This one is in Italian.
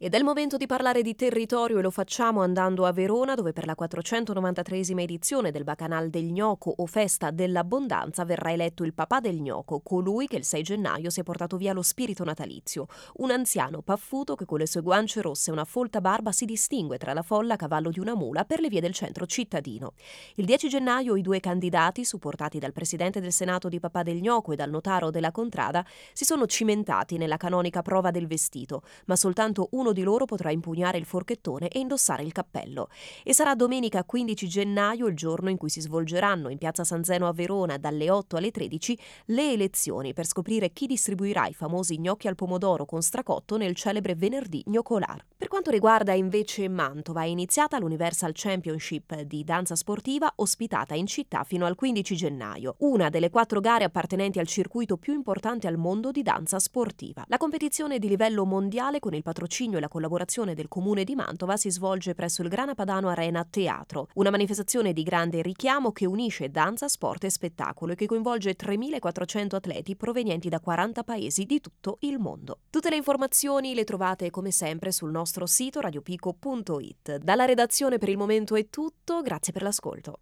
Ed è il momento di parlare di territorio e lo facciamo andando a Verona, dove per la 493esima edizione del Bacanal del Gnocco o Festa dell'Abbondanza verrà eletto il papà del gnocco, colui che il 6 gennaio si è portato via lo spirito natalizio. Un anziano paffuto che con le sue guance rosse e una folta barba si distingue tra la folla a cavallo di una mula per le vie del centro cittadino. Il 10 gennaio i due candidati, supportati dal presidente del Senato di Papà del Gnocco e dal notaro della Contrada, si sono cimentati nella canonica prova del vestito, ma soltanto uno di loro potrà impugnare il forchettone e indossare il cappello. E sarà domenica 15 gennaio il giorno in cui si svolgeranno in piazza San Zeno a Verona dalle 8 alle 13 le elezioni per scoprire chi distribuirà i famosi gnocchi al pomodoro con stracotto nel celebre venerdì gnoccolar. Per quanto riguarda invece Mantova, è iniziata l'Universal Championship di danza sportiva ospitata in città fino al 15 gennaio, una delle 4 gare appartenenti al circuito più importante al mondo di danza sportiva. La competizione di livello mondiale con il patrocinio e la collaborazione del comune di Mantova si svolge presso il Grana Padano Arena Teatro, una manifestazione di grande richiamo che unisce danza, sport e spettacolo e che coinvolge 3.400 atleti provenienti da 40 paesi di tutto il mondo. Tutte le informazioni le trovate come sempre sul nostro sito radiopico.it. Dalla redazione per il momento è tutto, grazie per l'ascolto.